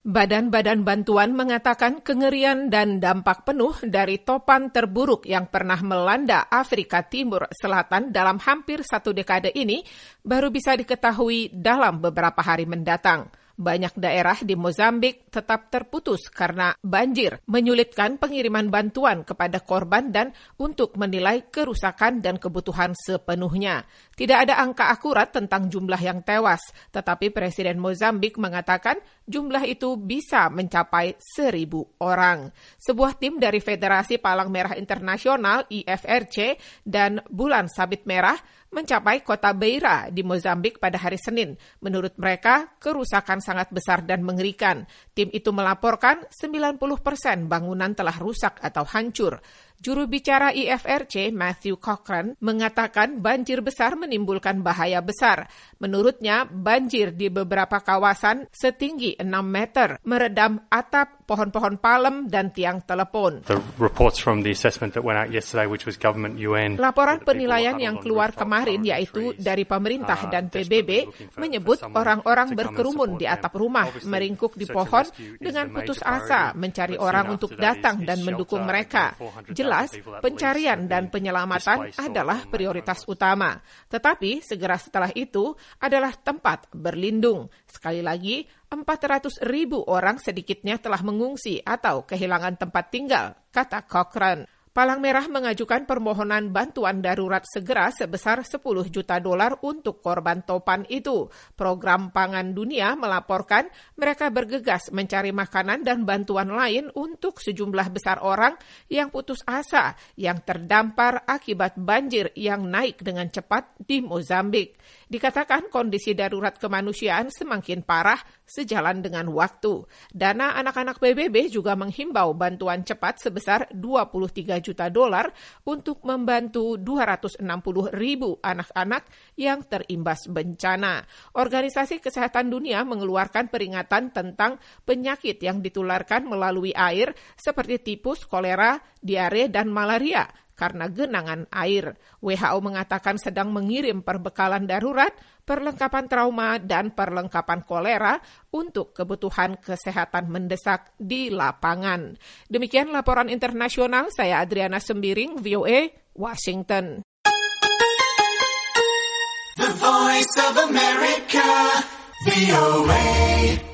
Badan-badan bantuan mengatakan kengerian dan dampak penuh dari topan terburuk yang pernah melanda Afrika Timur Selatan dalam hampir 1 dekade ini baru bisa diketahui dalam beberapa hari mendatang. Banyak daerah di Mozambik tetap terputus karena banjir, menyulitkan pengiriman bantuan kepada korban dan untuk menilai kerusakan dan kebutuhan sepenuhnya. Tidak ada angka akurat tentang jumlah yang tewas, tetapi Presiden Mozambik mengatakan jumlah itu bisa mencapai 1.000 orang. Sebuah tim dari Federasi Palang Merah Internasional IFRC dan Bulan Sabit Merah mencapai kota Beira di Mozambik pada hari Senin. Menurut mereka, kerusakan sangat besar dan mengerikan. Tim itu melaporkan 90% bangunan telah rusak atau hancur. Juru bicara IFRC, Matthew Cochrane, mengatakan banjir besar menimbulkan bahaya besar. Menurutnya, banjir di beberapa kawasan setinggi 6 meter, meredam atap, pohon-pohon palem, dan tiang telepon. Laporan penilaian yang keluar kemarin, yaitu dari pemerintah dan PBB, menyebut orang-orang berkerumun di atap rumah, meringkuk di pohon dengan putus asa mencari orang untuk datang dan mendukung mereka. Jelas, pencarian dan penyelamatan adalah prioritas utama. Tetapi segera setelah itu adalah tempat berlindung. Sekali lagi, 400.000 orang sedikitnya telah mengungsi atau kehilangan tempat tinggal, kata Cochrane. Palang Merah mengajukan permohonan bantuan darurat segera sebesar $10 juta untuk korban topan itu. Program Pangan Dunia melaporkan mereka bergegas mencari makanan dan bantuan lain untuk sejumlah besar orang yang putus asa yang terdampar akibat banjir yang naik dengan cepat di Mozambik. Dikatakan kondisi darurat kemanusiaan semakin parah sejalan dengan waktu. Dana anak-anak PBB juga menghimbau bantuan cepat sebesar $23 juta untuk membantu 260.000 anak-anak yang terimbas bencana. Organisasi Kesehatan Dunia mengeluarkan peringatan tentang penyakit yang ditularkan melalui air seperti tipus, kolera, diare, dan malaria karena genangan air. WHO mengatakan sedang mengirim perbekalan darurat, perlengkapan trauma, dan perlengkapan kolera untuk kebutuhan kesehatan mendesak di lapangan. Demikian laporan internasional, saya Adriana Sembiring, VOA, Washington. The Voice of America, VOA.